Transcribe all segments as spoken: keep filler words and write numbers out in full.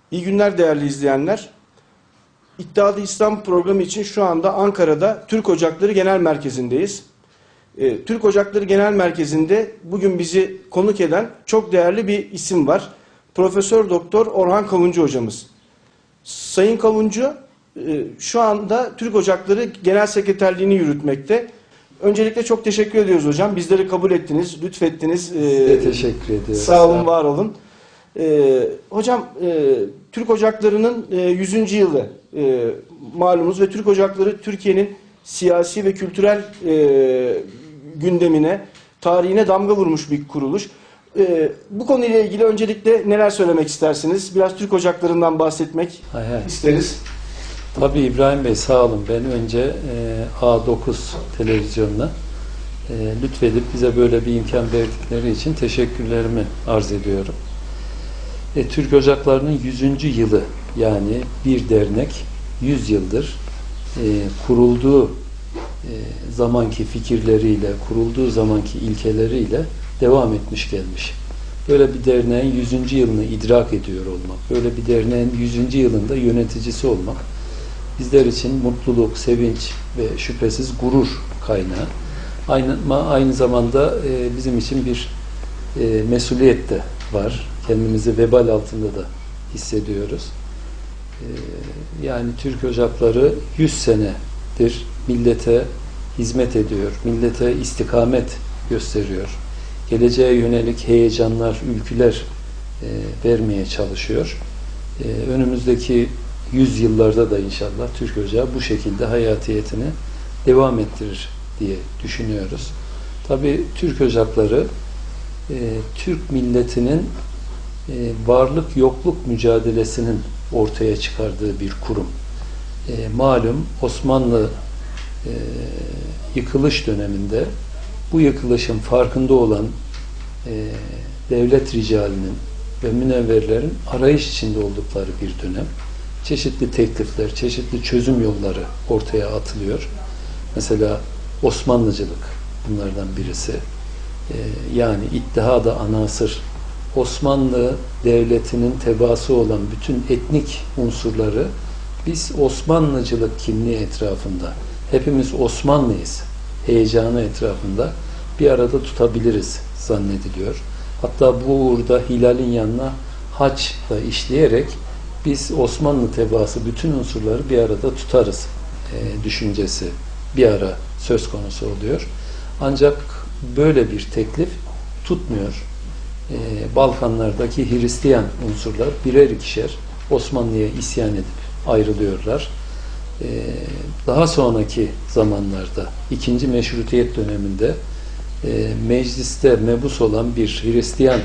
İyi günler değerli izleyenler. İttihat-ı İslam programı için şu anda Ankara'da Türk Ocakları Genel Merkezi'ndeyiz. Ee, Türk Ocakları Genel Merkezi'nde bugün bizi konuk eden çok değerli bir isim var. Profesör Doktor Orhan Kavuncu hocamız. Sayın Kavuncu e, şu anda Türk Ocakları Genel Sekreterliğini yürütmekte. Öncelikle çok teşekkür ediyoruz hocam. Bizleri kabul ettiniz, lütfettiniz. Ee, Size teşekkür ediyorum. Sağ olun, var olun. Ee, hocam, e, Türk Ocakları'nın e, yüzüncü yılı e, malumunuz ve Türk Ocakları Türkiye'nin siyasi ve kültürel e, gündemine, tarihine damga vurmuş bir kuruluş. E, bu konuyla ilgili öncelikle neler söylemek istersiniz? Biraz Türk Ocakları'ndan bahsetmek hay hay. isteriz. Tabii İbrahim Bey, sağ olun. Ben önce e, A dokuz televizyonuna e, lütfedip bize böyle bir imkan verdikleri için teşekkürlerimi arz ediyorum. E, Türk Ocakları'nın yüzüncü yılı, yani bir dernek yüz yıldır e, kurulduğu e, zamanki fikirleriyle, kurulduğu zamanki ilkeleriyle devam etmiş gelmiş. Böyle bir derneğin yüzüncü yılını idrak ediyor olmak, böyle bir derneğin yüzüncü yılında yöneticisi olmak bizler için mutluluk, sevinç ve şüphesiz gurur kaynağı. Aynı, aynı zamanda e, bizim için bir e, mesuliyet de var. Kendimizi vebal altında da hissediyoruz. E, yani Türk Ocakları yüz senedir millete hizmet ediyor, millete istikamet gösteriyor. Geleceğe yönelik heyecanlar, ülküler e, vermeye çalışıyor. E, önümüzdeki yüz yıllarda da inşallah Türk Ocağı bu şekilde hayatiyetini devam ettirir diye düşünüyoruz. Tabii Türk Ocakları e, Türk milletinin e, varlık yokluk mücadelesinin ortaya çıkardığı bir kurum. E, malum Osmanlı e, yıkılış döneminde bu yıkılışın farkında olan e, devlet ricalinin ve münevverlerin arayış içinde oldukları bir dönem. Çeşitli teklifler, çeşitli çözüm yolları ortaya atılıyor. Mesela Osmanlıcılık bunlardan birisi. Ee, yani İttihad-ı Anasır, Osmanlı Devleti'nin tebaası olan bütün etnik unsurları biz Osmanlıcılık kimliği etrafında, hepimiz Osmanlıyız heyecanı etrafında bir arada tutabiliriz zannediliyor. Hatta bu uğurda hilalin yanına haç da işleyerek biz Osmanlı tebaası bütün unsurları bir arada tutarız e, düşüncesi bir ara söz konusu oluyor. Ancak böyle bir teklif tutmuyor. E, Balkanlardaki Hristiyan unsurlar birer ikişer Osmanlı'ya isyan edip ayrılıyorlar. E, daha sonraki zamanlarda ikinci Meşrutiyet döneminde e, mecliste mebus olan bir Hristiyan e,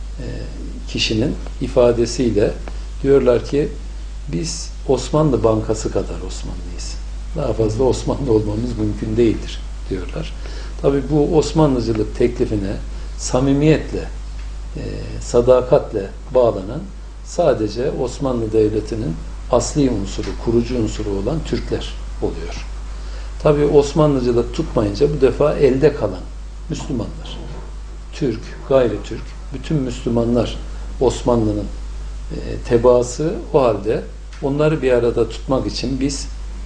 kişinin ifadesiyle diyorlar ki biz Osmanlı Bankası kadar Osmanlıyız. Daha fazla Osmanlı olmamız mümkün değildir diyorlar. Tabii bu Osmanlıcılık teklifine samimiyetle, e, sadakatle bağlanan sadece Osmanlı Devleti'nin asli unsuru, kurucu unsuru olan Türkler oluyor. Tabii Osmanlıcılık tutmayınca bu defa elde kalan Müslümanlar, Türk, gayri Türk, bütün Müslümanlar Osmanlı'nın e, tebaası. O halde onları bir arada tutmak için biz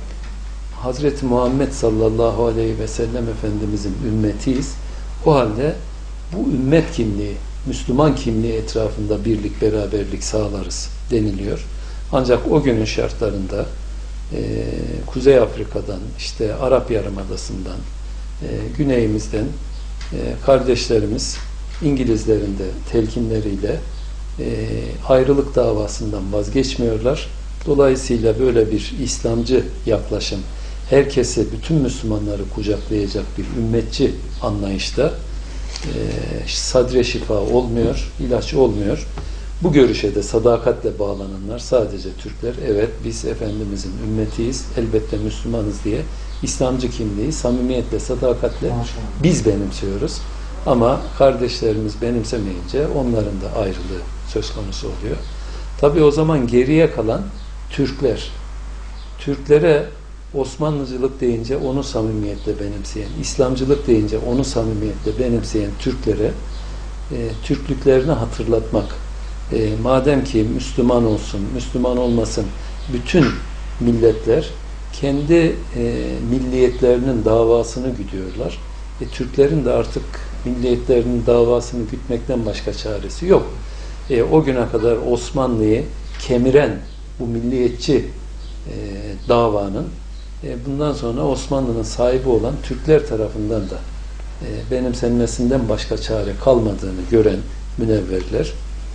Hazreti Muhammed sallallahu aleyhi ve sellem Efendimizin ümmetiyiz. O halde bu ümmet kimliği, Müslüman kimliği etrafında birlik, beraberlik sağlarız deniliyor. Ancak o günün şartlarında e, Kuzey Afrika'dan, işte Arap Yarımadası'ndan, e, güneyimizden e, kardeşlerimiz İngilizlerin de telkinleriyle e, ayrılık davasından vazgeçmiyorlar. Dolayısıyla böyle bir İslamcı yaklaşım, herkese, bütün Müslümanları kucaklayacak bir ümmetçi anlayışta e, sadre şifa olmuyor, ilaç olmuyor. Bu görüşe de sadakatle bağlananlar sadece Türkler. Evet, biz Efendimizin ümmetiyiz, elbette Müslümanız diye İslamcı kimliği samimiyetle, sadakatle biz benimsiyoruz. Ama kardeşlerimiz benimsemeyince onların da ayrılığı söz konusu oluyor. Tabii o zaman geriye kalan Türkler. Türklere Osmanlıcılık deyince onu samimiyetle benimseyen, İslamcılık deyince onu samimiyetle benimseyen Türklere e, Türklüklerini hatırlatmak, E, madem ki Müslüman olsun, Müslüman olmasın, bütün milletler kendi e, milliyetlerinin davasını güdüyorlar. E, Türklerin de artık milliyetlerinin davasını gütmekten başka çaresi yok. E, o güne kadar Osmanlı'yı kemiren bu milliyetçi e, davanın e, bundan sonra Osmanlı'nın sahibi olan Türkler tarafından da e, benimsenmesinden başka çare kalmadığını gören münevverler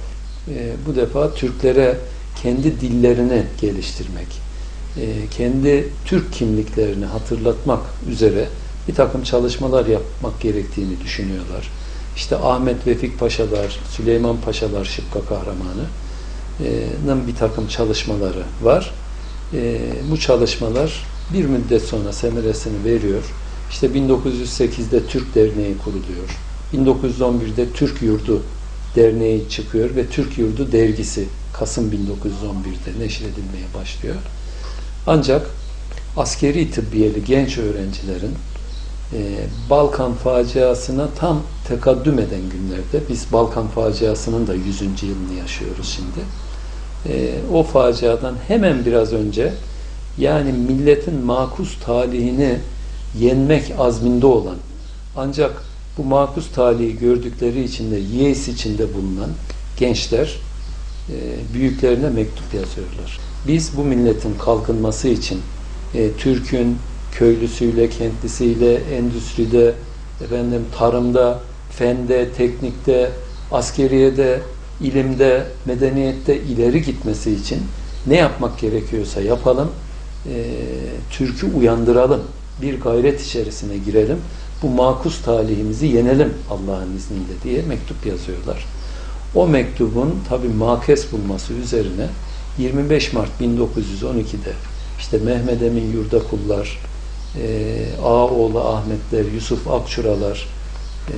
e, bu defa Türklere kendi dillerini geliştirmek, e, kendi Türk kimliklerini hatırlatmak üzere bir takım çalışmalar yapmak gerektiğini düşünüyorlar. İşte Ahmet Vefik Paşalar, Süleyman Paşalar Şıpka Kahramanı'nın bir takım çalışmaları var. E, bu çalışmalar bir müddet sonra semeresini veriyor. İşte bin dokuz yüz sekizde Türk Derneği kuruluyor. bin dokuz yüz on birde Türk Yurdu Derneği çıkıyor ve Türk Yurdu dergisi Kasım bin dokuz yüz on birde neşredilmeye başlıyor. Ancak askeri tıbbiyeli genç öğrencilerin e, Balkan faciasına tam tekaddüm eden günlerde, biz Balkan faciasının da yüzüncü yılını yaşıyoruz şimdi. E, o faciadan hemen biraz önce, yani milletin makus talihini yenmek azminde olan, ancak bu makus talihi gördükleri için de yeis içinde bulunan gençler e, büyüklerine mektup yazıyorlar. Biz bu milletin kalkınması için e, Türk'ün köylüsüyle, kentlisiyle, endüstride, efendim, tarımda, fende, teknikte, askeriyede, ilimde, medeniyette ileri gitmesi için ne yapmak gerekiyorsa yapalım, e, Türk'ü uyandıralım, bir gayret içerisine girelim, bu makus talihimizi yenelim Allah'ın izniyle diye mektup yazıyorlar. O mektubun tabi makes bulması üzerine yirmi beş Mart bin dokuz yüz on ikide işte Mehmed Emin Yurdakullar, e, Ağaoğlu Ahmetler, Yusuf Akçuralar, e,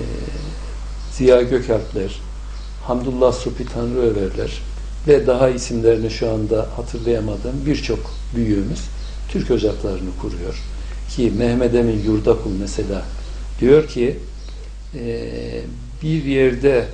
Ziya Gökalpler, Hamdullah Supi Tanrıöverler ve daha isimlerini şu anda hatırlayamadığım birçok büyüğümüz Türk ocaklarını kuruyor. Ki Mehmed Emin Yurdakul mesela diyor ki e, bir yerde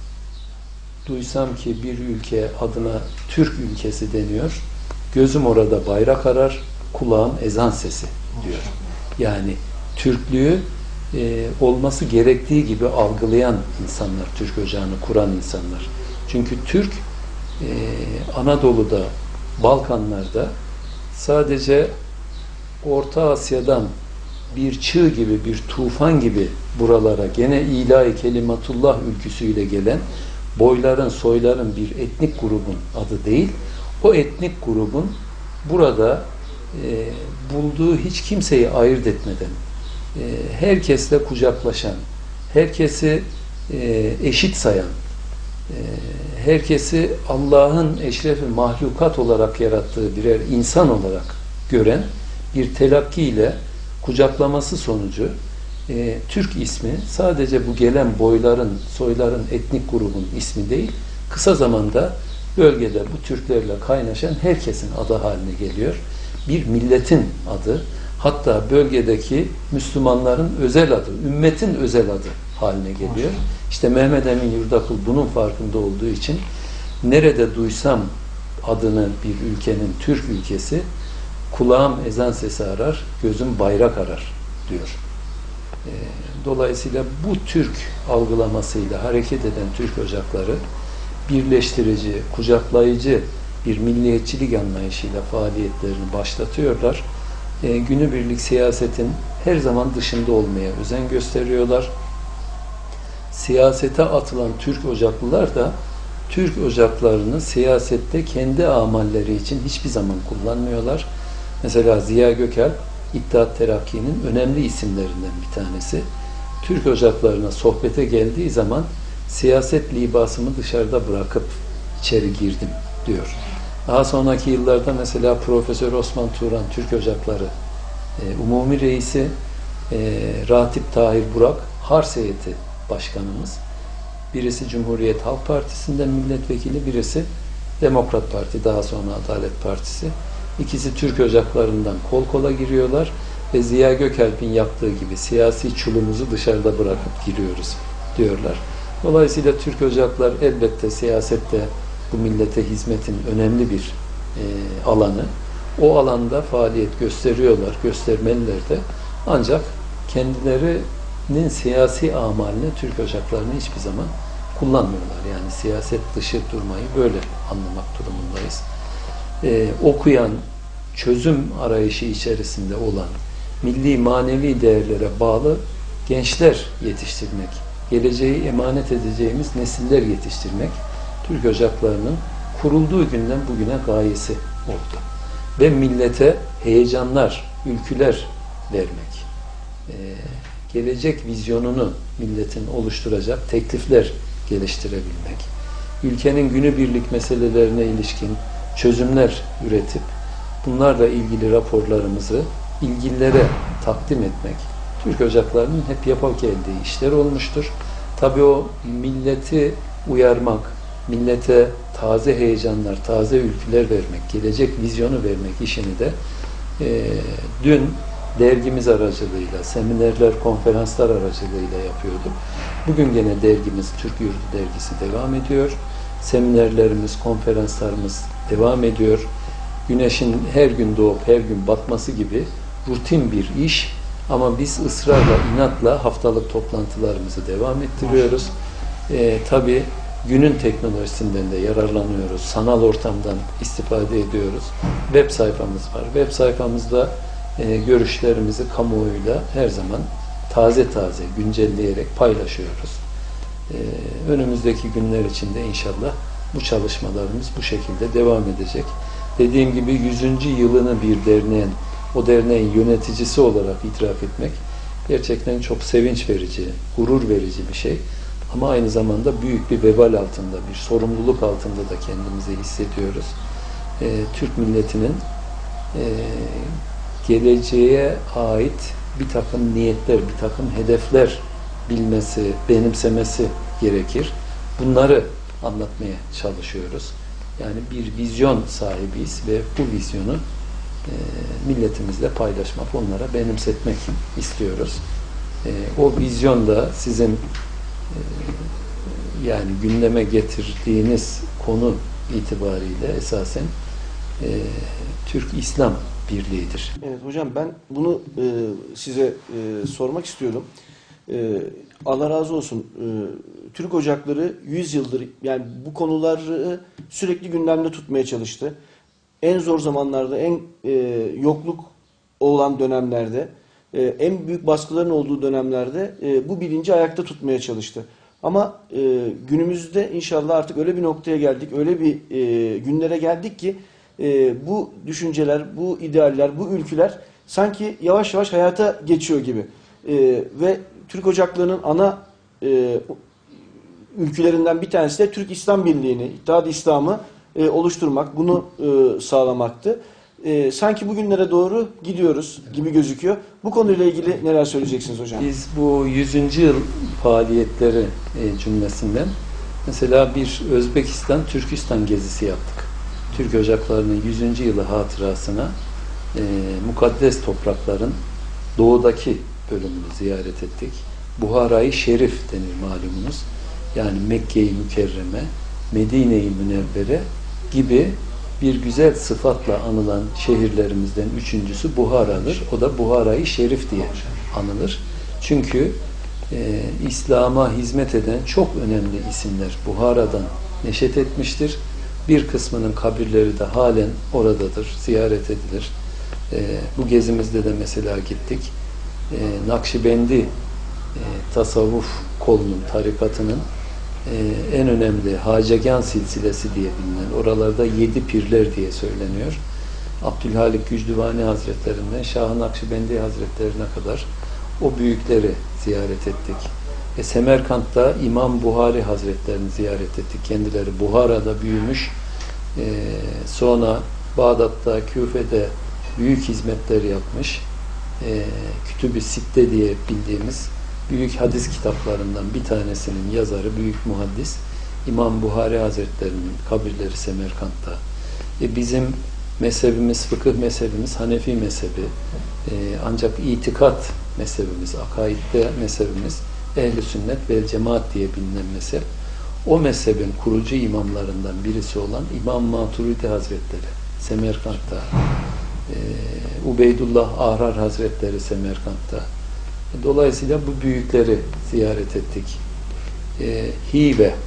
duysam ki bir ülke adına Türk ülkesi deniyor, gözüm orada bayrak arar, kulağım ezan sesi diyor. Yani Türklüğü e, olması gerektiği gibi algılayan insanlar, Türk ocağını kuran insanlar. Çünkü Türk e, Anadolu'da, Balkanlarda sadece Orta Asya'dan bir çığ gibi, bir tufan gibi buralara gene ilahi kelimatullah ülküsüyle gelen boyların, soyların bir etnik grubun adı değil, o etnik grubun burada e, bulduğu hiç kimseyi ayırt etmeden e, herkesle kucaklaşan, herkesi e, eşit sayan, e, herkesi Allah'ın eşrefi mahlukat olarak yarattığı birer insan olarak gören bir telakki ile kucaklaması sonucu e, Türk ismi sadece bu gelen boyların, soyların, etnik grubun ismi değil, kısa zamanda bölgede bu Türklerle kaynaşan herkesin adı haline geliyor. Bir milletin adı, hatta bölgedeki Müslümanların özel adı, ümmetin özel adı haline geliyor. İşte Mehmed Emin Yurdakul bunun farkında olduğu için nerede duysam adını bir ülkenin Türk ülkesi, kulağım ezan sesi arar, gözüm bayrak arar diyor. Dolayısıyla bu Türk algılamasıyla hareket eden Türk ocakları birleştirici, kucaklayıcı bir milliyetçilik anlayışıyla faaliyetlerini başlatıyorlar. E, günübirlik siyasetin her zaman dışında olmaya özen gösteriyorlar. Siyasete atılan Türk ocaklılar da Türk ocaklarını siyasette kendi amalleri için hiçbir zaman kullanmıyorlar. Mesela Ziya Gökalp, İttihat Terakki'nin önemli isimlerinden bir tanesi. Türk ocaklarına sohbete geldiği zaman siyaset libasımı dışarıda bırakıp içeri girdim diyor. Daha sonraki yıllarda mesela Profesör Osman Turan, Türk Ocakları e, Umumi Reisi, e, Ratip Tahir Burak, Hars Heyeti Başkanımız. Birisi Cumhuriyet Halk Partisi'nden milletvekili, birisi Demokrat Parti, daha sonra Adalet Partisi. İkisi Türk Ocaklarından kol kola giriyorlar ve Ziya Gökalp'in yaptığı gibi siyasi çulumuzu dışarıda bırakıp giriyoruz diyorlar. Dolayısıyla Türk Ocaklar elbette siyasette bu millete hizmetin önemli bir e, alanı. O alanda faaliyet gösteriyorlar, göstermeliler de. Ancak kendilerinin siyasi amalini Türk ocaklarını hiçbir zaman kullanmıyorlar. Yani siyaset dışı durmayı böyle anlamak durumundayız. Ee, okuyan, çözüm arayışı içerisinde olan, milli manevi değerlere bağlı gençler yetiştirmek, geleceği emanet edeceğimiz nesiller yetiştirmek, Türk ocaklarının kurulduğu günden bugüne gayesi oldu. Ve millete heyecanlar, ülküler vermek, ee, gelecek vizyonunu milletin oluşturacak teklifler geliştirebilmek, ülkenin günübirlik meselelerine ilişkin çözümler üretip bunlarla ilgili raporlarımızı ilgililere takdim etmek, Türk ocaklarının hep yapak geldiği işler olmuştur. Tabii o milleti uyarmak, millete taze heyecanlar, taze ülküler vermek, gelecek vizyonu vermek işini de e, dün dergimiz aracılığıyla, seminerler, konferanslar aracılığıyla yapıyorduk. Bugün gene dergimiz, Türk Yurdu dergisi devam ediyor. Seminerlerimiz, konferanslarımız devam ediyor. Güneşin her gün doğup her gün batması gibi rutin bir iş. Ama biz ısrarla, inatla haftalık toplantılarımızı devam ettiriyoruz. Ee, tabii günün teknolojisinden de yararlanıyoruz. Sanal ortamdan istifade ediyoruz. Web sayfamız var. Web sayfamızda e, görüşlerimizi kamuoyuyla her zaman taze taze güncelleyerek paylaşıyoruz. Ee, önümüzdeki günler içinde inşallah bu çalışmalarımız bu şekilde devam edecek. Dediğim gibi yüzüncü yılını bir derneğin, o derneğin yöneticisi olarak itiraf etmek gerçekten çok sevinç verici, gurur verici bir şey. Ama aynı zamanda büyük bir vebal altında, bir sorumluluk altında da kendimizi hissediyoruz. Ee, Türk milletinin e, geleceğe ait bir takım niyetler, bir takım hedefler bilmesi, benimsemesi gerekir. Bunları anlatmaya çalışıyoruz. Yani bir vizyon sahibiyiz ve bu vizyonu e, milletimizle paylaşmak, onlara benimsetmek istiyoruz. E, o vizyonda sizin e, yani gündeme getirdiğiniz konu itibariyle esasen e, Türk-İslam birliğidir. Evet hocam, ben bunu e, size e, sormak istiyordum. E, Allah razı olsun. E, Türk Ocakları yüz yıldır yani bu konuları sürekli gündemde tutmaya çalıştı. En zor zamanlarda, en e, yokluk olan dönemlerde, e, en büyük baskıların olduğu dönemlerde e, bu bilinci ayakta tutmaya çalıştı. Ama e, günümüzde inşallah artık öyle bir noktaya geldik, öyle bir e, günlere geldik ki e, bu düşünceler, bu idealler, bu ülküler sanki yavaş yavaş hayata geçiyor gibi. E, ve Türk Ocakları'nın ana e, ülkülerinden bir tanesi de Türk İslam Birliği'ni, İttihat-ı İslam'ı e, oluşturmak, bunu e, sağlamaktı. E, sanki bugünlere doğru gidiyoruz gibi gözüküyor. Bu konuyla ilgili neler söyleyeceksiniz hocam? Biz bu yüzüncü yıl faaliyetleri e, cümlesinden mesela bir Özbekistan-Türkistan gezisi yaptık. Türk Ocakları'nın yüzüncü yılı hatırasına e, mukaddes toprakların doğudaki bölümünü ziyaret ettik. Buhara-i Şerif denir malumunuz. Yani Mekke-i Mükerreme, Medine-i Münevvere gibi bir güzel sıfatla anılan şehirlerimizden üçüncüsü Buhara'dır. O da Buhara-i Şerif diye anılır. Çünkü e, İslam'a hizmet eden çok önemli isimler Buhara'dan neşet etmiştir. Bir kısmının kabirleri de halen oradadır, ziyaret edilir. E, bu gezimizde de mesela gittik. E, Nakşibendi e, tasavvuf kolunun, tarikatının e, en önemli Hacegan silsilesi diye bilinen, oralarda yedi pirler diye söyleniyor. Abdülhalik Gücdüvani Hazretlerinden Şah-ı Nakşibendi Hazretlerine kadar o büyükleri ziyaret ettik. E, Semerkant'ta İmam Buhari Hazretlerini ziyaret ettik. Kendileri Buhara'da büyümüş. E, sonra Bağdat'ta, Küfe'de büyük hizmetler yapmış. E, Kütüb-i Sitte diye bildiğimiz büyük hadis kitaplarından bir tanesinin yazarı, büyük muhaddis İmam Buhari Hazretleri'nin kabirleri Semerkant'ta. E, bizim mezhebimiz, fıkıh mezhebimiz Hanefi mezhebi. E, ancak itikat mezhebimiz, akaidde mezhebimiz Ehl-i Sünnet ve Cemaat diye bilinen mezhep. o mezhebin kurucu imamlarından birisi olan İmam Maturidi Hazretleri Semerkant'ta, e, Ubeydullah Ahrar Hazretleri Semerkant'ta. Dolayısıyla bu büyükleri ziyaret ettik. E, Hive e,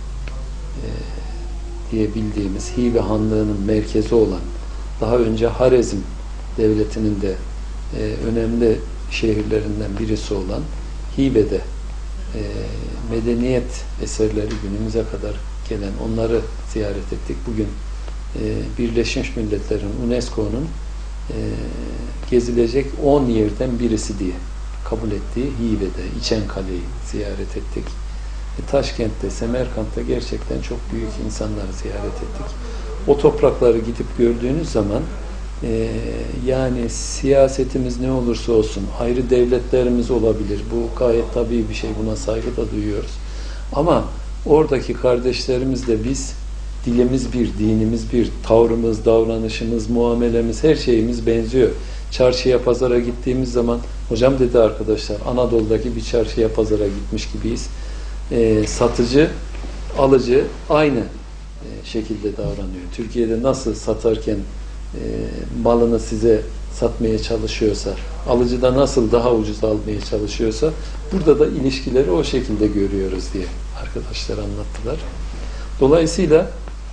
diye bildiğimiz Hive Hanlığı'nın merkezi olan, daha önce Harezm devletinin de e, önemli şehirlerinden birisi olan Hive'de e, medeniyet eserleri günümüze kadar gelen onları ziyaret ettik. Bugün e, Birleşmiş Milletler'in UNESCO'nun e, gezilecek on yerden birisi diye kabul ettiği Hive'de İçenkale'yi ziyaret ettik. E, Taşkent'te, Semerkant'ta gerçekten çok büyük insanları ziyaret ettik. O toprakları gidip gördüğünüz zaman e, yani siyasetimiz ne olursa olsun, ayrı devletlerimiz olabilir. Bu gayet tabii bir şey, buna saygı da duyuyoruz. Ama oradaki kardeşlerimizle biz, dilimiz bir, dinimiz bir, tavrımız, davranışımız, muamelemiz, her şeyimiz benziyor. Çarşıya, pazara gittiğimiz zaman, hocam dedi arkadaşlar, Anadolu'daki bir çarşıya, pazara gitmiş gibiyiz. E, satıcı, alıcı aynı e, şekilde davranıyor. Türkiye'de nasıl satarken e, malını size satmaya çalışıyorsa, alıcı da nasıl daha ucuz almaya çalışıyorsa, burada da ilişkileri o şekilde görüyoruz diye arkadaşlar anlattılar. Dolayısıyla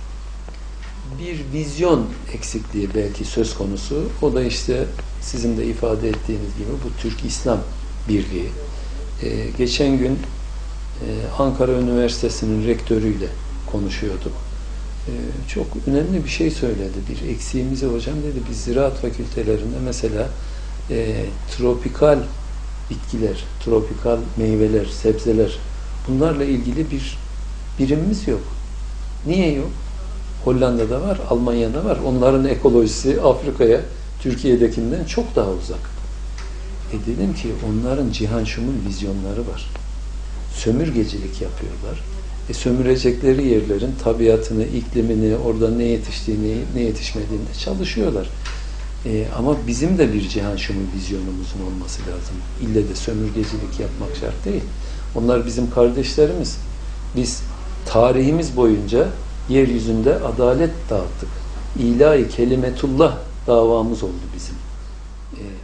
bir vizyon eksikliği belki söz konusu. O da işte sizin de ifade ettiğiniz gibi bu Türk-İslam Birliği. Ee, geçen gün e, Ankara Üniversitesi'nin rektörüyle konuşuyorduk. Ee, çok önemli bir şey söyledi. Bir eksiğimizi hocam dedi, biz ziraat fakültelerinde mesela e, tropikal bitkiler, tropikal meyveler, sebzeler, bunlarla ilgili bir birimimiz yok. Niye yok? Hollanda'da var, Almanya'da var. Onların ekolojisi Afrika'ya, Türkiye'dekinden çok daha uzak. E dedim ki onların cihan şumul vizyonları var. Sömürgecilik yapıyorlar. E sömürecekleri yerlerin tabiatını, iklimini, orada ne yetiştiğini, ne yetişmediğini de çalışıyorlar. E, ama bizim de bir cihan şumul vizyonumuzun olması lazım. İlle de sömürgecilik yapmak şart değil. Onlar bizim kardeşlerimiz. Biz tarihimiz boyunca yeryüzünde adalet dağıttık. İlahi kelimetullah davamız oldu bizim. Ee, e,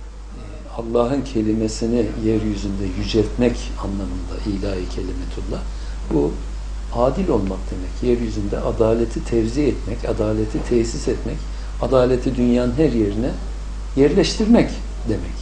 Allah'ın kelimesini yeryüzünde yüceltmek anlamında ilahi kelimetullah. Bu adil olmak demek. Yeryüzünde adaleti tevzi etmek, adaleti tesis etmek, adaleti dünyanın her yerine yerleştirmek demek.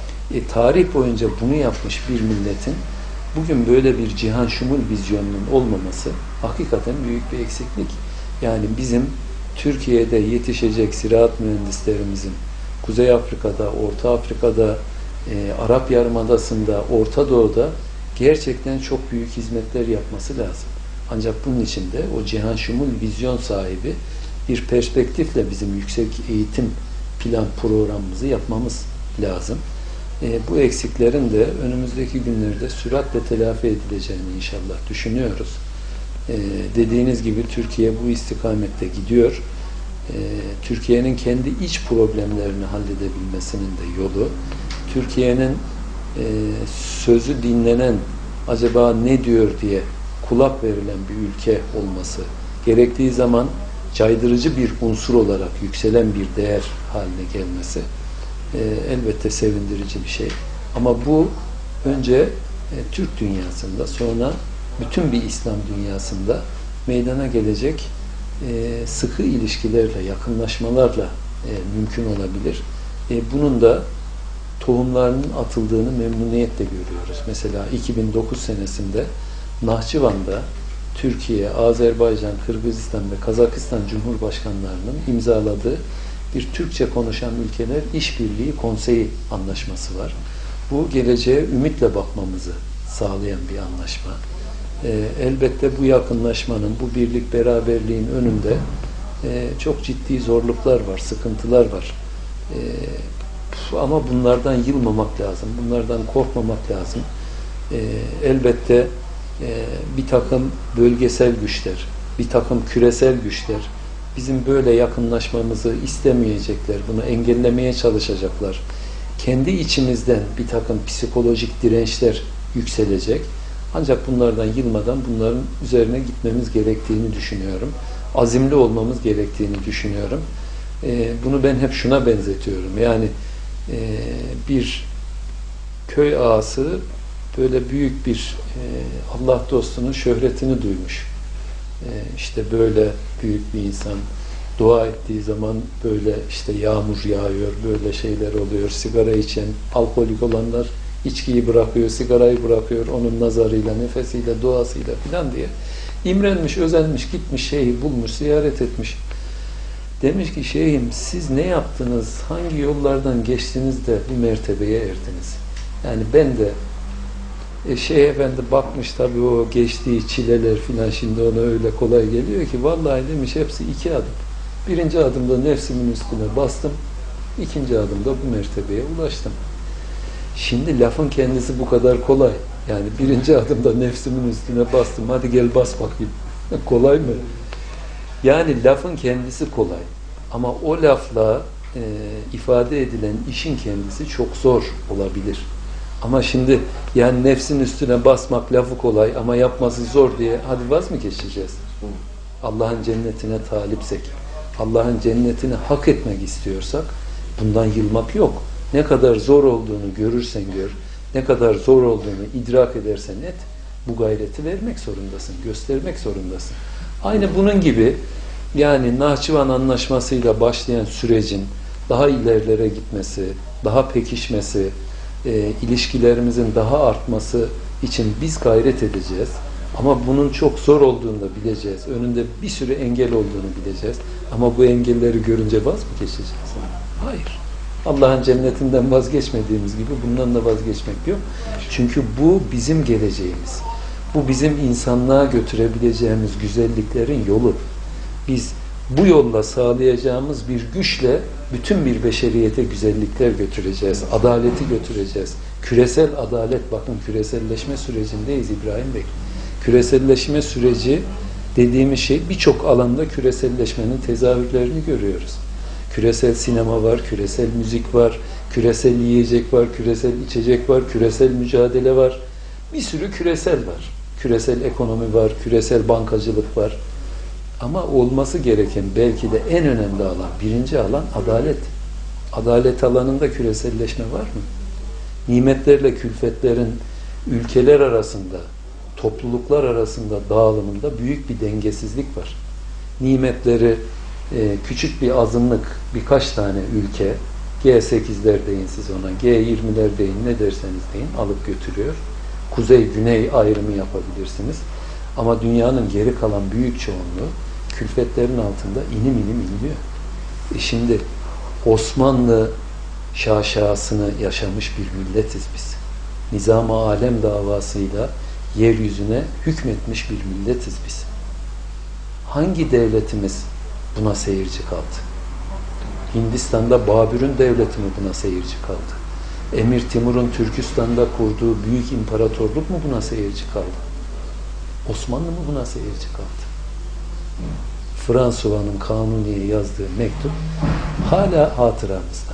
E, tarih boyunca bunu yapmış bir milletin bugün böyle bir cihan şumul vizyonunun olmaması hakikaten büyük bir eksiklik. Yani bizim Türkiye'de yetişecek ziraat mühendislerimizin Kuzey Afrika'da, Orta Afrika'da, e, Arap Yarımadası'nda, Orta Doğu'da gerçekten çok büyük hizmetler yapması lazım. Ancak bunun için de o cihan şumul vizyon sahibi bir perspektifle bizim yüksek eğitim plan programımızı yapmamız lazım. E, bu eksiklerin de önümüzdeki günlerde süratle telafi edileceğini inşallah düşünüyoruz. E, dediğiniz gibi Türkiye bu istikamette gidiyor. E, Türkiye'nin kendi iç problemlerini halledebilmesinin de yolu, Türkiye'nin e, sözü dinlenen, acaba ne diyor diye kulak verilen bir ülke olması, gerektiği zaman caydırıcı bir unsur olarak yükselen bir değer haline gelmesi e, elbette sevindirici bir şey. Ama bu önce e, Türk dünyasında, sonra bütün bir İslam dünyasında meydana gelecek e, sıkı ilişkilerle, yakınlaşmalarla e, mümkün olabilir. E, bunun da tohumlarının atıldığını memnuniyetle görüyoruz. Mesela iki bin dokuz senesinde Nahçıvan'da Türkiye, Azerbaycan, Kırgızistan ve Kazakistan Cumhurbaşkanlarının imzaladığı bir Türkçe konuşan ülkeler işbirliği konseyi anlaşması var. Bu geleceğe ümitle bakmamızı sağlayan bir anlaşma. Ee, elbette bu yakınlaşmanın, bu birlik beraberliğin önünde e, çok ciddi zorluklar var, sıkıntılar var. E, ama bunlardan yılmamak lazım, bunlardan korkmamak lazım. E, elbette e, bir takım bölgesel güçler, bir takım küresel güçler bizim böyle yakınlaşmamızı istemeyecekler, bunu engellemeye çalışacaklar. Kendi içimizden bir takım psikolojik dirençler yükselecek. Ancak bunlardan yılmadan bunların üzerine gitmemiz gerektiğini düşünüyorum. Azimli olmamız gerektiğini düşünüyorum. E, bunu ben hep şuna benzetiyorum. Yani e, bir köy ağası böyle büyük bir e, Allah dostunun şöhretini duymuş. E, işte böyle büyük bir insan dua ettiği zaman böyle işte yağmur yağıyor, böyle şeyler oluyor. Sigara içen, alkolik olanlar içkiyi bırakıyor, sigarayı bırakıyor. Onun nazarıyla, nefesiyle, duasıyla filan diye. İmrenmiş, özenmiş, gitmiş şeyhi bulmuş, ziyaret etmiş. Demiş ki şeyhim siz ne yaptınız, hangi yollardan geçtiniz de bu mertebeye erdiniz? Yani ben de e, Şeyh Efendi bakmış tabii o geçtiği çileler filan şimdi ona öyle kolay geliyor ki vallahi demiş hepsi iki adım. Birinci adımda nefsimin üstüne bastım, ikinci adımda bu mertebeye ulaştım. Şimdi lafın kendisi bu kadar kolay. Yani birinci adımda nefsimin üstüne bastım, hadi gel bas bakayım. Kolay mı? Yani lafın kendisi kolay. Ama o lafla e, ifade edilen işin kendisi çok zor olabilir. Ama şimdi yani nefsin üstüne basmak lafı kolay ama yapması zor diye hadi vaz mı geçeceğiz? Allah'ın cennetine talipsek, Allah'ın cennetini hak etmek istiyorsak bundan yılmak yok. Ne kadar zor olduğunu görürsen gör, ne kadar zor olduğunu idrak edersen et, bu gayreti vermek zorundasın, göstermek zorundasın. Aynı bunun gibi yani Nahçıvan Anlaşması'yla başlayan sürecin daha ilerlere gitmesi, daha pekişmesi, e, ilişkilerimizin daha artması için biz gayret edeceğiz. Ama bunun çok zor olduğunu da bileceğiz. Önünde bir sürü engel olduğunu bileceğiz. Ama bu engelleri görünce vaz mı geçeceğiz? Hayır. Allah'ın cennetinden vazgeçmediğimiz gibi bundan da vazgeçmek yok. Çünkü bu bizim geleceğimiz. Bu bizim insanlığa götürebileceğimiz güzelliklerin yolu. Biz bu yolla sağlayacağımız bir güçle bütün bir beşeriyete güzellikler götüreceğiz. Adaleti götüreceğiz. Küresel adalet, bakın küreselleşme sürecindeyiz İbrahim Bey. Küreselleşme süreci dediğimiz şey birçok alanda küreselleşmenin tezahürlerini görüyoruz. Küresel sinema var, küresel müzik var, küresel yiyecek var, küresel içecek var, küresel mücadele var. Bir sürü küresel var. Küresel ekonomi var, küresel bankacılık var. Ama olması gereken belki de en önemli alan, birinci alan adalet. Adalet alanında küreselleşme var mı? Nimetlerle külfetlerin ülkeler arasında, topluluklar arasında dağılımında büyük bir dengesizlik var. Nimetleri e, küçük bir azınlık, birkaç tane ülke, G sekizler deyin siz ona, G yirmiler deyin, ne derseniz deyin, alıp götürüyor. Kuzey-güney ayrımı yapabilirsiniz. Ama dünyanın geri kalan büyük çoğunluğu külfetlerin altında inim inim inliyor. E şimdi Osmanlı şaşasını yaşamış bir milletiz biz. Nizam-ı alem davasıyla yeryüzüne hükmetmiş bir milletiz biz. Hangi devletimiz buna seyirci kaldı? Hindistan'da Babür'ün devleti mi buna seyirci kaldı? Emir Timur'un Türkistan'da kurduğu büyük imparatorluk mu buna seyirci kaldı? Osmanlı mı buna seyirci kaldı? Fransuva'nın Kanuni'ye yazdığı mektup hala hatıramızda.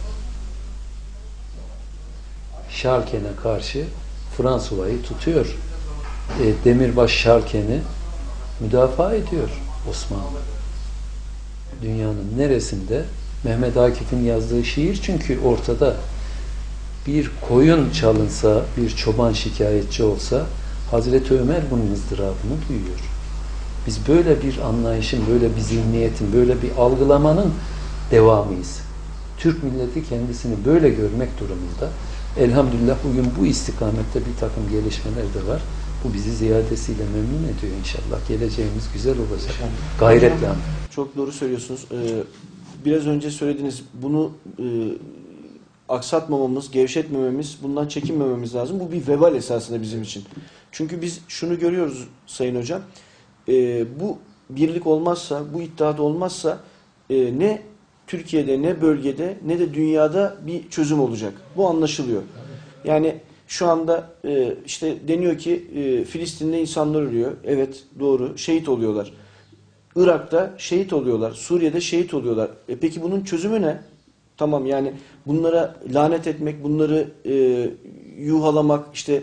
Şarken'e karşı Fransuva'yı tutuyor. E, Demirbaş Şarken'i müdafaa ediyor Osmanlı. Dünyanın neresinde? Mehmet Akif'in yazdığı şiir çünkü ortada. Bir koyun çalınsa, bir çoban şikayetçi olsa Hazreti Ömer bunun ızdırabını duyuyor. Biz böyle bir anlayışın, böyle bir zihniyetin, böyle bir algılamanın devamıyız. Türk milleti kendisini böyle görmek durumunda. Elhamdülillah bugün bu istikamette bir takım gelişmeler de var. Bu bizi ziyadesiyle memnun ediyor inşallah. Geleceğimiz güzel olacak. Gayretle. Çok doğru söylüyorsunuz. Ee, biraz önce söylediğiniz bunu e, aksatmamamız, gevşetmememiz, bundan çekinmememiz lazım. Bu bir vebal esasında bizim için. Çünkü biz şunu görüyoruz Sayın Hocam. E, bu birlik olmazsa, bu ittihat olmazsa e, ne Türkiye'de, ne bölgede, ne de dünyada bir çözüm olacak. Bu anlaşılıyor. Yani şu anda e, işte deniyor ki e, Filistin'de insanlar ölüyor. Evet, doğru. Şehit oluyorlar. Irak'ta şehit oluyorlar. Suriye'de şehit oluyorlar. E peki bunun çözümü ne? Tamam, yani bunlara lanet etmek, bunları e, yuhalamak, işte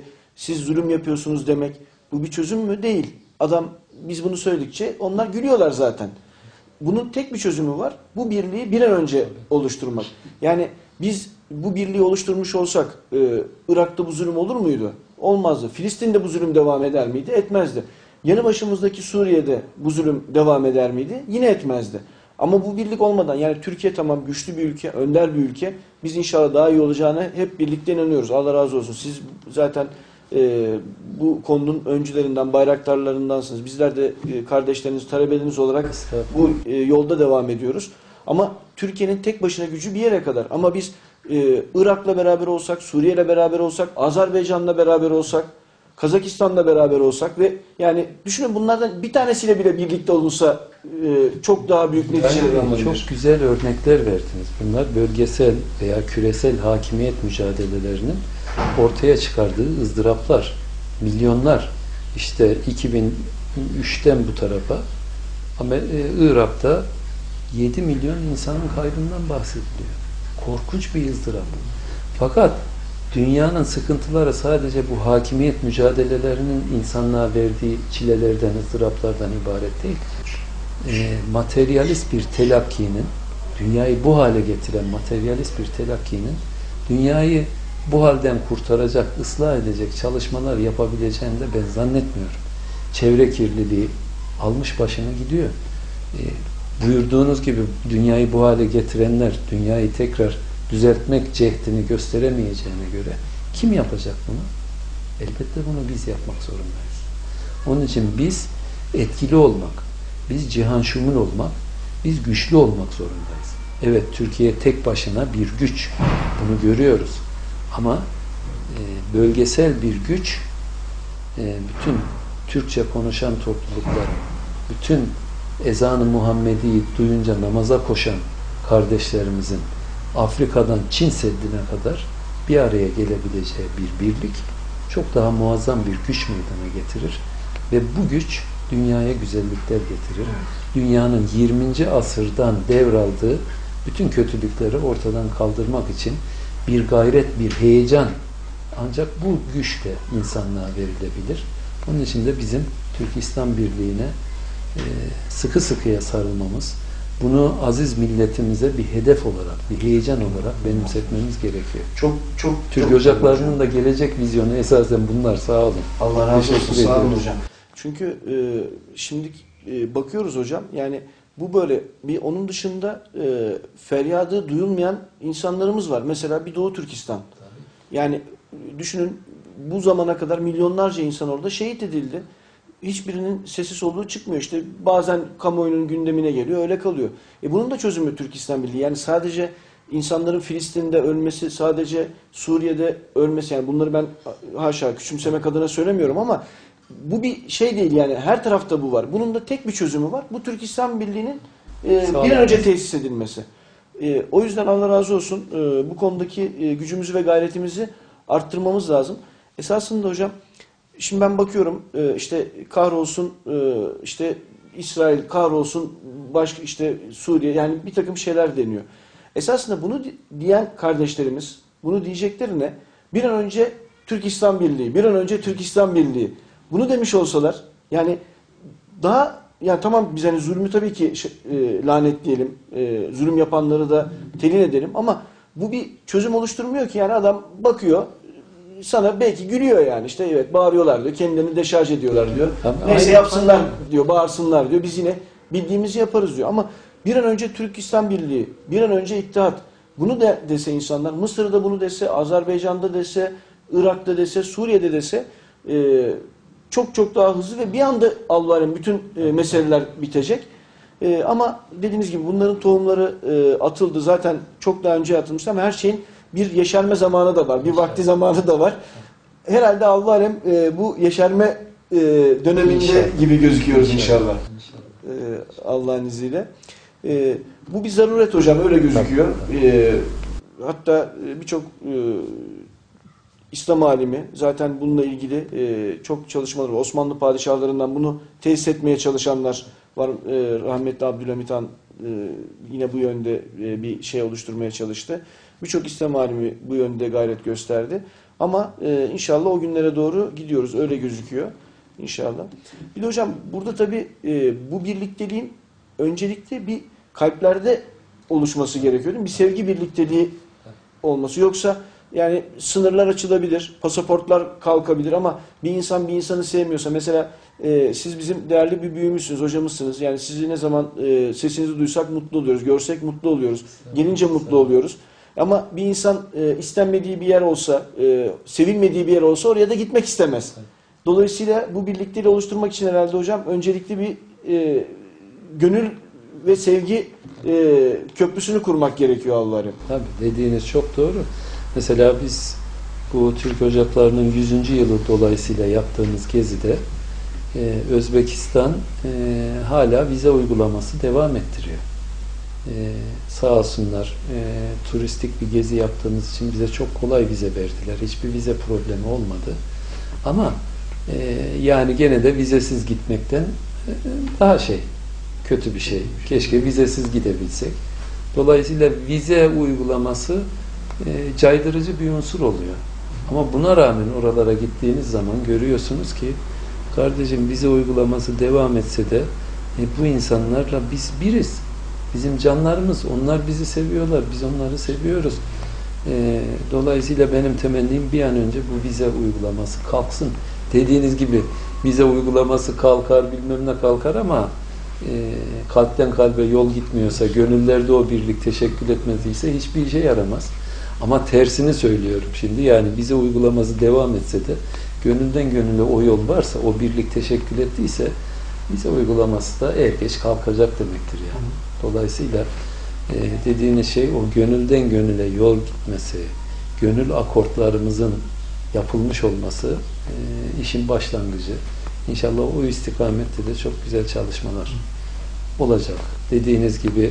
siz zulüm yapıyorsunuz demek bu bir çözüm mü? Değil. Adam biz bunu söyledikçe onlar gülüyorlar zaten. Bunun tek bir çözümü var. Bu birliği bir an önce oluşturmak. Yani biz bu birliği oluşturmuş olsak e, Irak'ta bu zulüm olur muydu? Olmazdı. Filistin'de bu zulüm devam eder miydi? Etmezdi. Yanı başımızdaki Suriye'de bu zulüm devam eder miydi? Yine etmezdi. Ama bu birlik olmadan, yani Türkiye tamam güçlü bir ülke, önder bir ülke. Biz inşallah daha iyi olacağını hep birlikte inanıyoruz. Allah razı olsun. Siz zaten e, bu konunun öncülerinden, bayraktarlarındansınız. Bizler de e, kardeşleriniz, talebeleriniz olarak bu e, yolda devam ediyoruz. Ama Türkiye'nin tek başına gücü bir yere kadar. Ama biz e, Irak'la beraber olsak, Suriye'yle beraber olsak, Azerbaycan'la beraber olsak, Kazakistan'la beraber olsak ve yani düşünün bunlardan bir tanesiyle bile birlikte olunsa e, çok daha büyük neticeler alınabilir. Çok güzel örnekler verdiniz. Bunlar bölgesel veya küresel hakimiyet mücadelelerinin ortaya çıkardığı ızdıraplar. Milyonlar işte iki bin üçten bu tarafa ama Irak'ta yedi milyon insanın kaybından bahsediliyor. Korkunç bir ızdırap. Fakat dünyanın sıkıntıları sadece bu hakimiyet mücadelelerinin insanlığa verdiği çilelerden, ızdıraplardan ibaret değil. E, materyalist bir telakkinin, dünyayı bu hale getiren materyalist bir telakkinin, dünyayı bu halden kurtaracak, ıslah edecek çalışmalar yapabileceğini de ben zannetmiyorum. Çevre kirliliği almış başını gidiyor. E, buyurduğunuz gibi dünyayı bu hale getirenler, dünyayı tekrar düzeltmek cehdini gösteremeyeceğine göre kim yapacak bunu? Elbette bunu biz yapmak zorundayız. Onun için biz etkili olmak, biz cihan şumul olmak, biz güçlü olmak zorundayız. Evet, Türkiye tek başına bir güç. Bunu görüyoruz. Ama e, bölgesel bir güç e, bütün Türkçe konuşan toplulukların, bütün ezan-ı Muhammedi'yi duyunca namaza koşan kardeşlerimizin Afrika'dan Çin Seddi'ne kadar bir araya gelebileceği bir birlik çok daha muazzam bir güç meydana getirir ve bu güç dünyaya güzellikler getirir. Dünyanın yirminci asırdan devraldığı bütün kötülükleri ortadan kaldırmak için bir gayret, bir heyecan ancak bu güç de insanlığa verilebilir. Onun için de bizim Türk İslam Birliği'ne e, sıkı sıkıya sarılmamız, bunu aziz milletimize bir hedef olarak, bir heyecan olarak benimsetmemiz gerekiyor. Çok çok Türk çok Ocakları'nın da gelecek vizyonu esasen bunlar. Sağ olun. Allah razı olsun. Teşekkür Sağ olun ediyorum. hocam. Çünkü e, şimdi e, bakıyoruz hocam, yani bu böyle bir onun dışında e, feryadı duyulmayan insanlarımız var. Mesela bir Doğu Türkistan. Yani düşünün, bu zamana kadar milyonlarca insan orada şehit edildi. Hiçbirinin sesi soluğu çıkmıyor. İşte bazen kamuoyunun gündemine geliyor, öyle kalıyor. E bunun da çözümü Türk İslam Birliği. Yani sadece insanların Filistin'de ölmesi, sadece Suriye'de ölmesi, yani bunları ben haşa küçümsemek adına söylemiyorum ama bu bir şey değil yani, her tarafta bu var. Bunun da tek bir çözümü var. Bu Türk İslam Birliği'nin e, bir an önce tesis edilmesi. E, o yüzden Allah razı olsun e, bu konudaki e, gücümüzü ve gayretimizi arttırmamız lazım. Esasında hocam, şimdi ben bakıyorum e, işte kahrolsun e, işte İsrail, kahrolsun başka işte Suriye, yani bir takım şeyler deniyor. Esasında bunu diyen kardeşlerimiz, bunu diyeceklerine bir an önce Türk İslam Birliği, bir an önce Türk İslam Birliği bunu demiş olsalar, yani daha, yani tamam biz hani zulmü tabii ki e, lanetleyelim, e, zulüm yapanları da telin edelim ama bu bir çözüm oluşturmuyor ki. Yani adam bakıyor sana, belki gülüyor yani, işte evet bağırıyorlar diyor, kendilerini deşarj ediyorlar diyor. Tabii, Neyse aynen. yapsınlar diyor, bağırsınlar diyor, biz yine bildiğimizi yaparız diyor. Ama bir an önce Türk İslam Birliği, bir an önce ittihat, bunu de dese insanlar, Mısır'da bunu dese, Azerbaycan'da dese, Irak'ta dese, Suriye'de dese e, çok çok daha hızlı ve bir anda Allah'ın bütün e, meseleler bitecek. E, ama dediğiniz gibi bunların tohumları e, atıldı. Zaten çok daha önce atılmıştı ama her şeyin bir yeşerme zamanı da var. Bir vakti zamanı da var. Herhalde Allah alem e, bu yeşerme e, döneminde İnşallah. gibi gözüküyoruz inşallah. İnşallah. E, Allah'ın izniyle. E, bu bir zaruret hocam, öyle gözüküyor. E, hatta birçok e, İslam alimi zaten bununla ilgili e, çok çalışmalar var. Osmanlı padişahlarından bunu tesis etmeye çalışanlar var. E, rahmetli Abdülhamit Han e, yine bu yönde e, bir şey oluşturmaya çalıştı. Birçok İslam alimi bu yönde gayret gösterdi. Ama e, inşallah o günlere doğru gidiyoruz. Öyle gözüküyor. İnşallah. Bir de hocam burada tabii e, bu birlikteliğin öncelikle bir kalplerde oluşması gerekiyor, değil mi? Bir sevgi birlikteliği olması. Yoksa yani sınırlar açılabilir, pasaportlar kalkabilir ama bir insan bir insanı sevmiyorsa, mesela e, siz bizim değerli bir büyüğümüzsünüz, hocamızsınız. Yani sizi ne zaman e, sesinizi duysak mutlu oluyoruz, görsek mutlu oluyoruz, gelince mutlu oluyoruz. Ama bir insan e, istenmediği bir yer olsa, e, sevilmediği bir yer olsa oraya da gitmek istemez. Dolayısıyla bu birlikteliği oluşturmak için herhalde hocam öncelikli bir e, gönül ve sevgi e, köprüsünü kurmak gerekiyor Allah'ım. Tabii dediğiniz çok doğru. Mesela biz bu Türk Ocakları'nın yüzüncü yılı dolayısıyla yaptığımız gezide e, Özbekistan e, hala vize uygulaması devam ettiriyor. E, sağ olsunlar e, turistik bir gezi yaptığımız için bize çok kolay vize verdiler. Hiçbir vize problemi olmadı. Ama e, yani gene de vizesiz gitmekten e, daha şey kötü bir şey. Keşke vizesiz gidebilsek. Dolayısıyla vize uygulaması e, caydırıcı bir unsur oluyor. Ama buna rağmen oralara gittiğiniz zaman görüyorsunuz ki kardeşim vize uygulaması devam etse de e, bu insanlarla biz biriz. Bizim canlarımız. Onlar bizi seviyorlar. Biz onları seviyoruz. E, dolayısıyla benim temennim bir an önce bu vize uygulaması kalksın. Dediğiniz gibi vize uygulaması kalkar, bilmem ne kalkar ama e, kalpten kalbe yol gitmiyorsa, gönüllerde o birlik teşekkül etmediyse hiçbir işe yaramaz. Ama tersini söylüyorum şimdi. Yani vize uygulaması devam etse de gönülden gönüle o yol varsa, o birlik teşekkül ettiyse vize uygulaması da er geç kalkacak demektir yani. Dolayısıyla e, dediğiniz şey o gönülden gönüle yol gitmesi, gönül akortlarımızın yapılmış olması e, işin başlangıcı. İnşallah o istikamette de çok güzel çalışmalar olacak. Dediğiniz gibi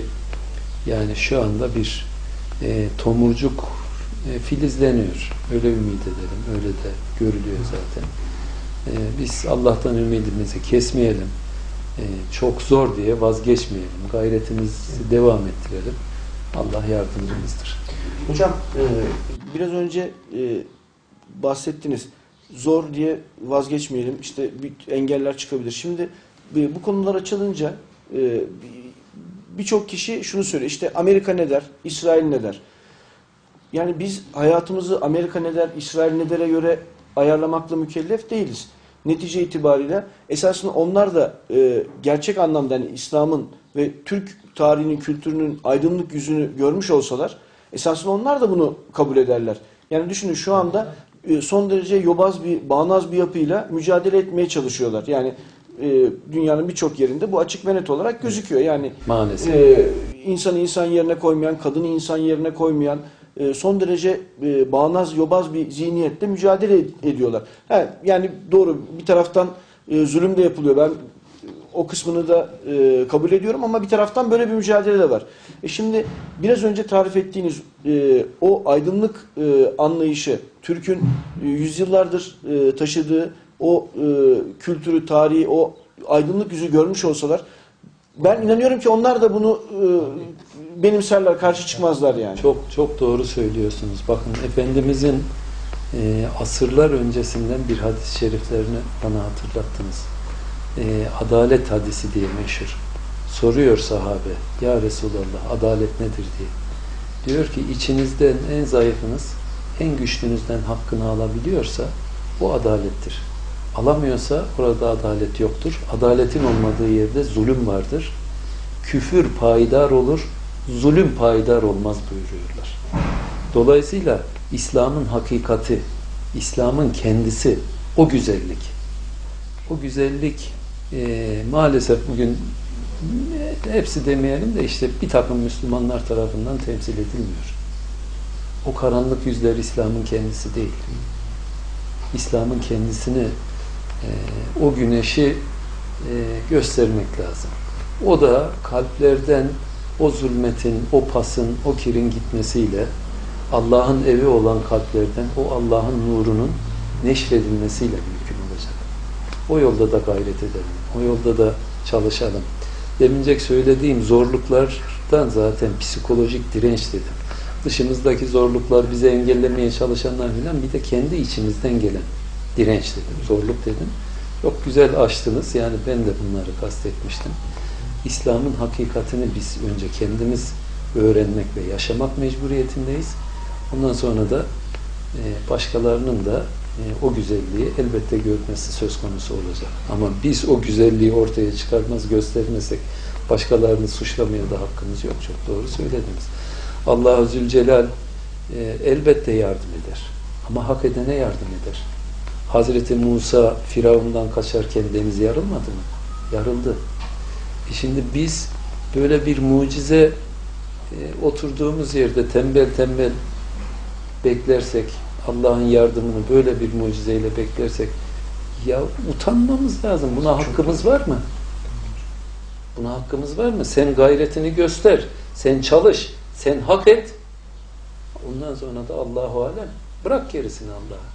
yani şu anda bir e, tomurcuk e, filizleniyor. Öyle ümit edelim. Öyle de görülüyor zaten. E, biz Allah'tan ümidimizi kesmeyelim. E, çok zor diye vazgeçmeyelim. Gayretimizi devam ettirelim. Allah yardımcımızdır. Hocam e, biraz önce e, bahsettiniz. Zor diye vazgeçmeyelim. İşte bir engeller çıkabilir. Şimdi e, bu konular açılınca e, birçok kişi şunu söylüyor. İşte Amerika ne der? İsrail ne der? Yani biz hayatımızı Amerika ne der, İsrail ne der'e göre ayarlamakla mükellef değiliz. Netice itibariyle esasında onlar da e, gerçek anlamda yani İslam'ın ve Türk tarihinin, kültürünün aydınlık yüzünü görmüş olsalar esasında onlar da bunu kabul ederler. Yani düşünün şu anda e, son derece yobaz bir, bağnaz bir yapıyla mücadele etmeye çalışıyorlar. Yani e, dünyanın birçok yerinde bu açık ve net olarak gözüküyor. Yani maalesef e, insanı insan yerine koymayan, kadını insan yerine koymayan, son derece bağnaz, yobaz bir zihniyetle mücadele ediyorlar. He, yani doğru bir taraftan zulüm de yapılıyor. Ben o kısmını da kabul ediyorum ama bir taraftan böyle bir mücadele de var. E şimdi biraz önce tarif ettiğiniz o aydınlık anlayışı, Türk'ün yüzyıllardır taşıdığı o kültürü, tarihi, o aydınlık yüzü görmüş olsalar ben inanıyorum ki onlar da bunu e, benimserler, karşı çıkmazlar yani. Çok çok doğru söylüyorsunuz. Bakın Efendimizin e, asırlar öncesinden bir hadis-i şeriflerini bana hatırlattınız. E, adalet hadisi diye meşhur. Soruyor sahabe, ya Resulallah adalet nedir diye. Diyor ki içinizden en zayıfınız en güçlünüzden hakkını alabiliyorsa o adalettir. Alamıyorsa orada adalet yoktur. Adaletin olmadığı yerde zulüm vardır. Küfür payidar olur, zulüm payidar olmaz buyuruyorlar. Dolayısıyla İslam'ın hakikati, İslam'ın kendisi o güzellik. O güzellik e, maalesef bugün e, hepsi demeyelim de işte bir takım Müslümanlar tarafından temsil edilmiyor. O karanlık yüzler İslam'ın kendisi değil. İslam'ın kendisini Ee, o güneşi e, göstermek lazım. O da kalplerden o zulmetin, o pasın, o kirin gitmesiyle Allah'ın evi olan kalplerden o Allah'ın nurunun neşredilmesiyle mümkün olacak. O yolda da gayret edelim. O yolda da çalışalım. Demincek söylediğim zorluklardan zaten psikolojik direnç dedim. dışımızdaki zorluklar, bizi engellemeye çalışanlar filan, bir de kendi içimizden gelen direnç dedim, zorluk dedim. Çok güzel açtınız. Yani ben de bunları kastetmiştim. İslam'ın hakikatini biz önce kendimiz öğrenmek ve yaşamak mecburiyetindeyiz. Ondan sonra da başkalarının da o güzelliği elbette görmesi söz konusu olacak. Ama biz o güzelliği ortaya çıkarmaz, göstermesek başkalarını suçlamaya da hakkımız yok. Çok doğru söylediniz. Allah-u Zülcelal e, elbette yardım eder. Ama hak edene yardım eder. Hazreti Musa Firavun'dan kaçarken deniz yarılmadı mı? Yarıldı. E şimdi biz böyle bir mucize e, oturduğumuz yerde tembel tembel beklersek, Allah'ın yardımını böyle bir mucizeyle beklersek, ya utanmamız lazım. Buna hakkımız var mı? Buna hakkımız var mı? Sen gayretini göster. Sen çalış. Sen hak et. Ondan sonra da Allahu alem. Bırak gerisini Allah'a.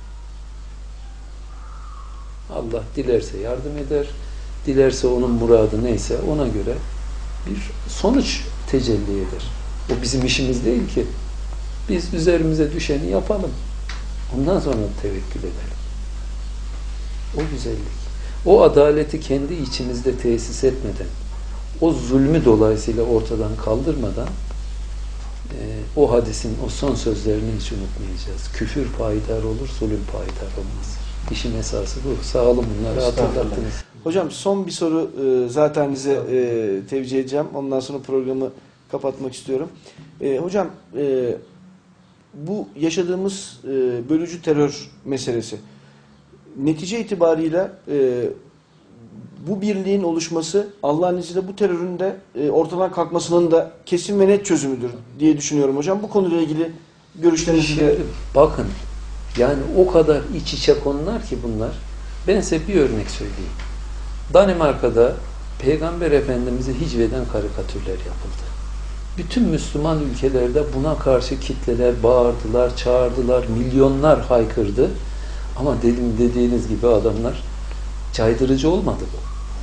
Allah dilerse yardım eder. Dilerse onun muradı neyse ona göre bir sonuç tecelli eder. O bizim işimiz değil ki. Biz üzerimize düşeni yapalım. Ondan sonra tevekkül edelim. O güzellik. O adaleti kendi içimizde tesis etmeden, o zulmü dolayısıyla ortadan kaldırmadan e, o hadisin o son sözlerini hiç unutmayacağız. Küfür payidar olur, zulüm payidar olmaz. İşin esası bu. Sağ olun, bunları hatırlattınız. Hocam son bir soru e, zaten size e, tevcih edeceğim. Ondan sonra programı kapatmak istiyorum. E, hocam e, bu yaşadığımız e, bölücü terör meselesi netice itibariyle e, bu birliğin oluşması Allah'ın izniyle bu terörün de e, ortadan kalkmasının da kesin ve net çözümüdür diye düşünüyorum hocam. Bu konuyla ilgili görüşlerinizi de... Bakın, yani o kadar iç içe konular ki bunlar. Ben size bir örnek söyleyeyim. Danimarka'da Peygamber Efendimiz'i hicveden karikatürler yapıldı. Bütün Müslüman ülkelerde buna karşı kitleler bağırdılar, çağırdılar, milyonlar haykırdı. Ama dedim dediğiniz gibi adamlar caydırıcı olmadı bu.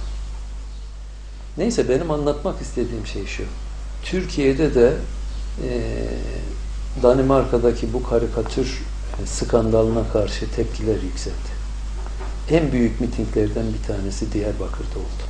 Neyse, benim anlatmak istediğim şey şu. Türkiye'de de e, Danimarka'daki bu karikatür skandalına karşı tepkiler yükseldi. En büyük mitinglerden bir tanesi Diyarbakır'da oldu.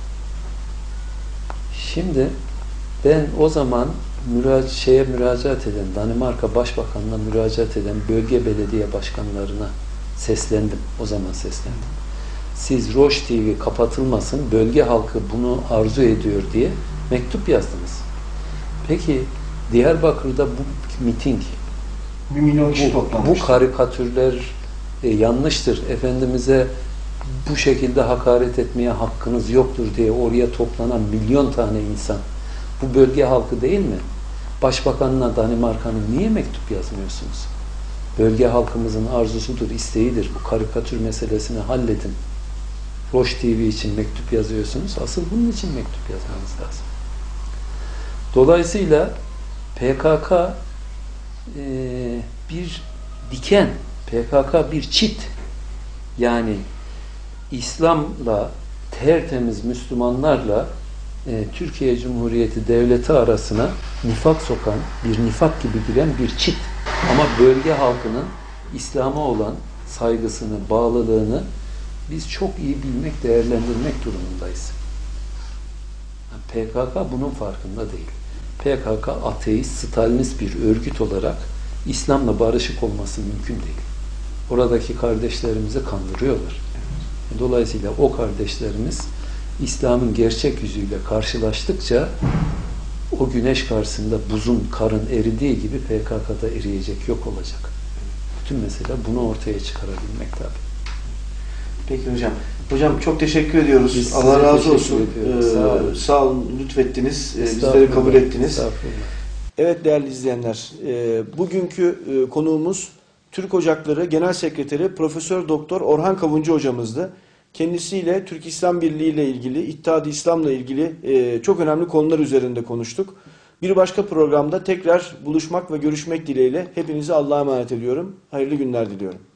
Şimdi ben o zaman müraca şeye müracaat eden, Danimarka Başbakanı'na müracaat eden bölge belediye başkanlarına seslendim. O zaman seslendim. Siz Roş T V kapatılmasın, bölge halkı bunu arzu ediyor diye mektup yazdınız. Peki Diyarbakır'da bu miting, bir milyon kişi bu, toplanmış. bu karikatürler e, yanlıştır, Efendimiz'e bu şekilde hakaret etmeye hakkınız yoktur diye oraya toplanan milyon tane insan bu bölge halkı değil mi? Başbakanına Danimarka'nın niye mektup yazmıyorsunuz? Bölge halkımızın arzusudur, isteğidir. Bu karikatür meselesini halledin. Roş T V için mektup yazıyorsunuz. Asıl bunun için mektup yazmanız lazım. Dolayısıyla P K K e, bir diken, P K K bir çit. Yani İslam'la, tertemiz Müslümanlarla e, Türkiye Cumhuriyeti Devleti arasına nifak sokan, bir nifak gibi giren bir çit. Ama bölge halkının İslam'a olan saygısını, bağlılığını biz çok iyi bilmek, değerlendirmek durumundayız. P K K bunun farkında değil. P K K ateist, Stalinist bir örgüt olarak İslam'la barışık olması mümkün değil. Oradaki kardeşlerimizi kandırıyorlar. Dolayısıyla o kardeşlerimiz İslam'ın gerçek yüzüyle karşılaştıkça o güneş karşısında buzun, karın eridiği gibi P K K'da eriyecek, yok olacak. Bütün mesele bunu ortaya çıkarabilmek tabii. Peki hocam. Hocam çok teşekkür ediyoruz. Biz Allah razı olsun. Ee, sağ olun. Sağ olun, lütfettiniz. Ee, bizleri kabul ettiniz. Estağfurullah. Evet değerli izleyenler, e, bugünkü e, konuğumuz Türk Ocakları Genel Sekreteri Profesör Doktor Orhan Kavuncu hocamızdı. Kendisiyle Türk İslam Birliği ile ilgili, İttihad-ı İslam'la ilgili e, çok önemli konular üzerinde konuştuk. Bir başka programda tekrar buluşmak ve görüşmek dileğiyle hepinizi Allah'a emanet ediyorum. Hayırlı günler diliyorum.